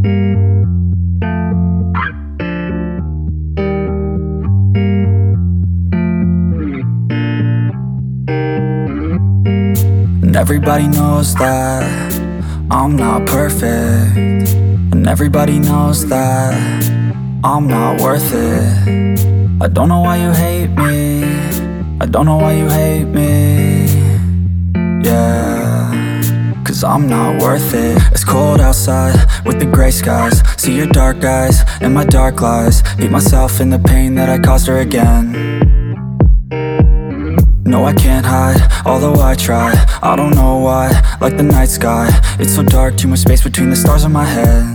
And everybody knows that I'm not perfect, and everybody knows that I'm not worth it. I don't know why you hate me, I don't know why you hate me, yeah, 'cause I'm not worth it. It's cold outside with the gray skies. See your dark eyes and my dark lies. Hate myself in the pain that I caused her again. No, I can't hide, although I try. I don't know why, like the night sky. It's so dark, too much space between the stars in my head.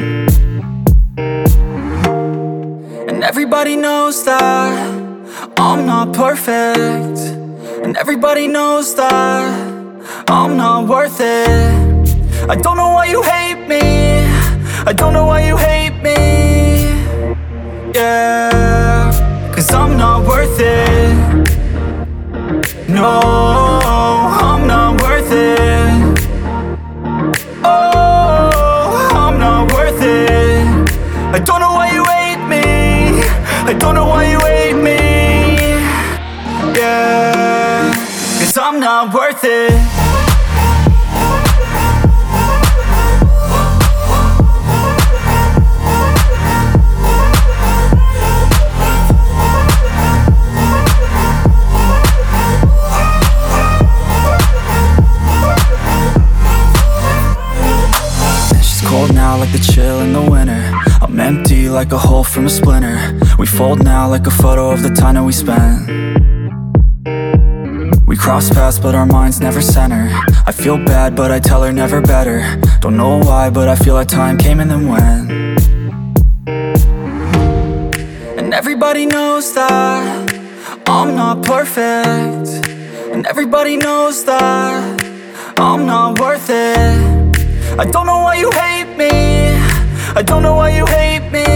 And everybody knows that I'm not perfect, and everybody knows that I'm not worth it. I don't know why you hate me, I don't know why you hate me, yeah, 'cause I'm not worth it. No, I'm not worth it. Oh, I'm not worth it. I don't know why you hate me, I don't know why you hate me, yeah, 'cause I'm not worth it. Cold now like the chill in the winter. I'm empty like a hole from a splinter. We fold now like a photo of the time that we spent. We cross paths but our minds never center. I feel bad but I tell her never better. Don't know why but I feel like time came and then went. And everybody knows that I'm not perfect, and everybody knows that I'm not worth it. I don't know why you hate me, I don't know why you hate me,